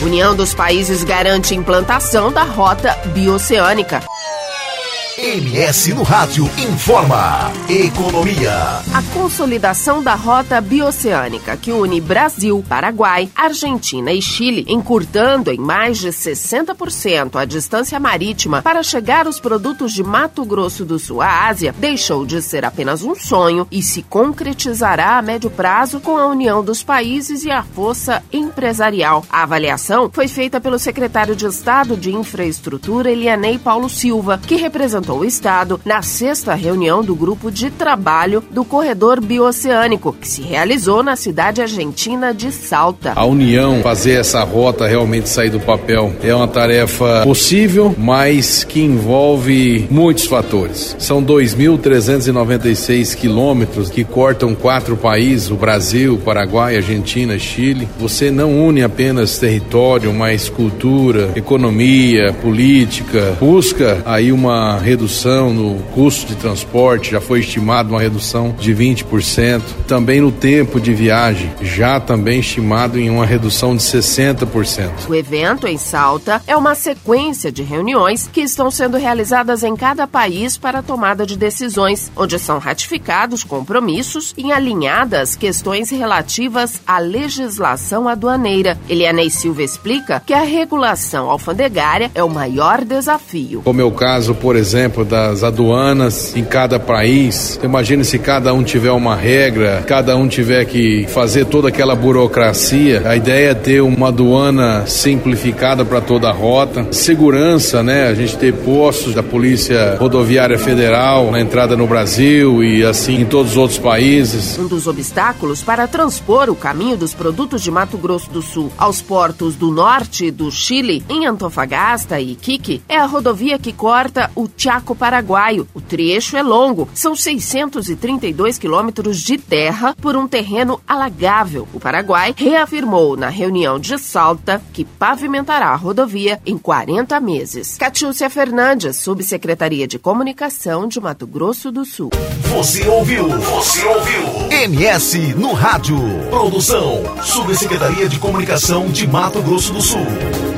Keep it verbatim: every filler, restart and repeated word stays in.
União dos Países garante implantação da Rota Bioceânica. M S no Rádio informa Economia. A consolidação da Rota Bioceânica, que une Brasil, Paraguai, Argentina e Chile, encurtando em mais de sessenta por cento a distância marítima para chegar os produtos de Mato Grosso do Sul à Ásia, deixou de ser apenas um sonho e se concretizará a médio prazo com a união dos países e a força empresarial. A avaliação foi feita pelo secretário de Estado de Infraestrutura, Elianei Paulo Silva, que representou o Estado na sexta reunião do Grupo de Trabalho do Corredor Bioceânico, que se realizou na cidade argentina de Salta. A União, fazer essa rota realmente sair do papel, é uma tarefa possível, mas que envolve muitos fatores. São dois mil trezentos e noventa e seis quilômetros que cortam quatro países, o Brasil, o Paraguai, Argentina, Chile. Você não une apenas território, mas cultura, economia, política. Busca aí uma redução no custo de transporte, já foi estimado uma redução de vinte por cento. Também no tempo de viagem, já também estimado em uma redução de sessenta por cento. O evento em Salta é uma sequência de reuniões que estão sendo realizadas em cada país para a tomada de decisões, onde são ratificados compromissos e alinhadas questões relativas à legislação aduaneira. Elianei Silva explica que a regulação alfandegária é o maior desafio. Como é o caso, por exemplo, das aduanas em cada país. Imagine se cada um tiver uma regra, cada um tiver que fazer toda aquela burocracia. A ideia é ter uma aduana simplificada para toda a rota. Segurança, né? A gente ter postos da Polícia Rodoviária Federal na entrada no Brasil e assim em todos os outros países. Um dos obstáculos para transpor o caminho dos produtos de Mato Grosso do Sul aos portos do norte do Chile, em Antofagasta e Iquique, é a rodovia que corta o Chaco Paraguaio. O trecho é longo, são seiscentos e trinta e dois quilômetros de terra por um terreno alagável. O Paraguai reafirmou na reunião de Salta que pavimentará a rodovia em quarenta meses. Catiúcia Fernandes, Subsecretaria de Comunicação de Mato Grosso do Sul. Você ouviu? Você ouviu? M S no Rádio. Produção, Subsecretaria de Comunicação de Mato Grosso do Sul.